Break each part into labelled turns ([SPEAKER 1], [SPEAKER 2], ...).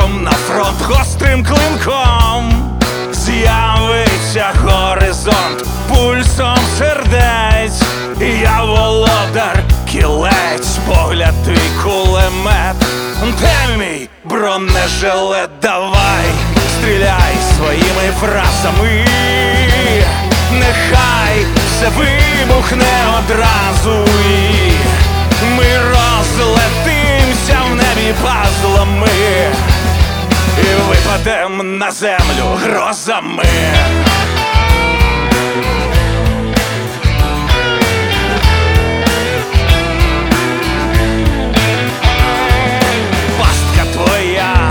[SPEAKER 1] кроком на фронт гострим клинком. З'явиться горизонт пульсом сердець. Я володар, кілець, погляд твій кулемет. Де мій бронежилет? Давай, стріляй своїми фразами. Нехай все вибухне одразу і ми розлетимся в небі пазлами і випадем на землю грозами. Пастка твоя,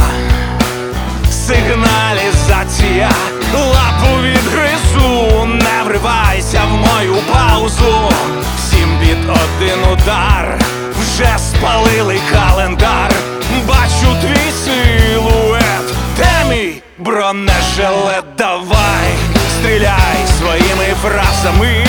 [SPEAKER 1] сигналізація, лапу відгризу, не вривайся в мою паузу. 7 біт, 1 удар, вже спалили календар. Бачу твій силует, де мій бронежилет? Давай, стріляй своїми фразами.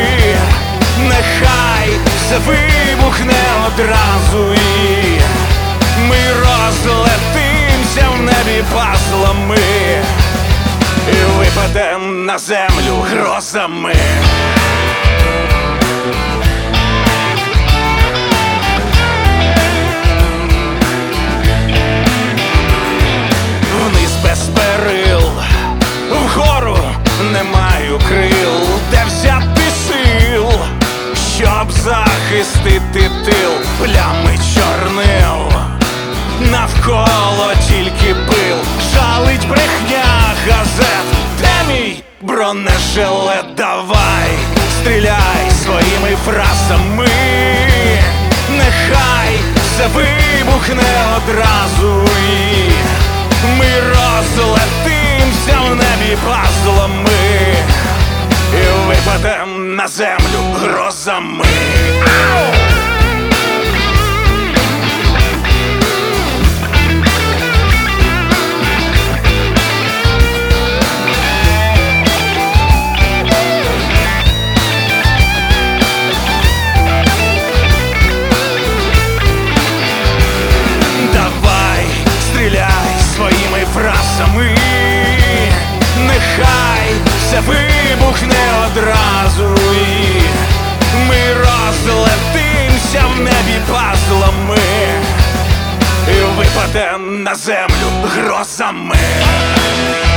[SPEAKER 1] Нехай все вибухне одразу і ми розлетимся в небі пазлами і випадем на землю грозами. Вниз без перил, вгору не маю крил. Де взяти сил, щоб захистити тил? Плями чорнил, навколо тільки пил. Жалить брехня газет, де мій бронежилет? Давай, стріляй своїми фразами. Нехай все вибухне одразу і ми розлетимся в небі пазлами і випадем на землю грозами. Давай, стріляй своїми фразами. Нехай все вибухне одразу і ми розлетимся в небі пазлами і випадем на землю грозами.